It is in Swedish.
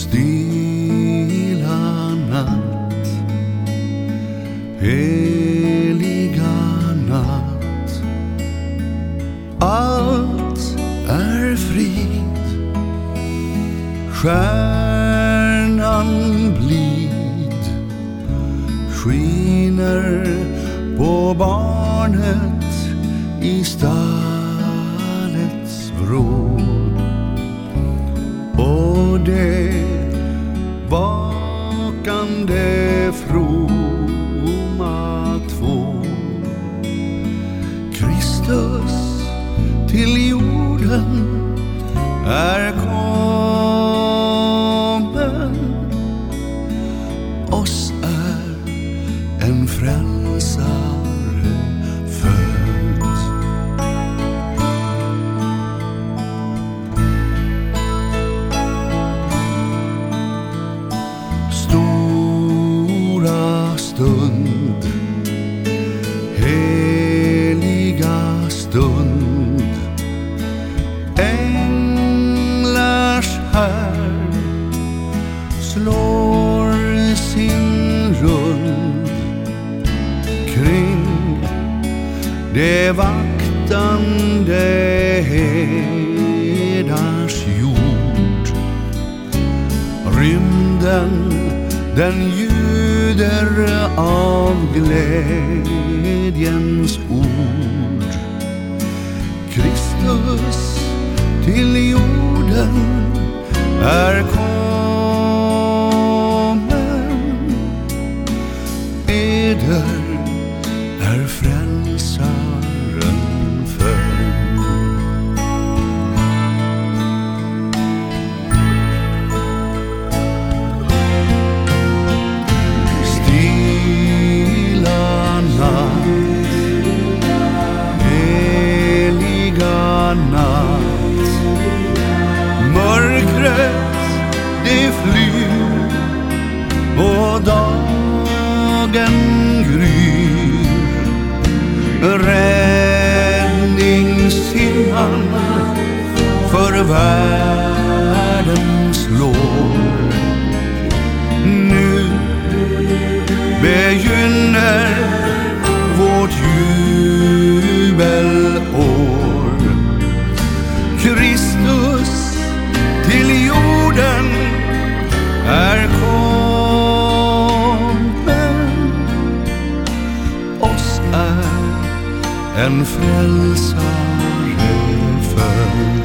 Stilla natt, heliga natt, allt är frid, stjärnan blid skiner på barnet i stallets vrå. Och det vakande fromma två, Kristus till jorden är kommen, oss är en frälsare född. Stora stund, heliga stund, änglars här slår sin rund kring det vaktande hedars jord. Rymden den ljuder av glädjens ord. Kristus till jorden är kommen, eder är frälsaren född. Stilla natt, heliga natt, mörkret det flyr och dagen gryr. Räddningshimlen för världen slår. Nu begynner vårt jubelår. Kristus till jorden är kommen, oss är en frälsare född.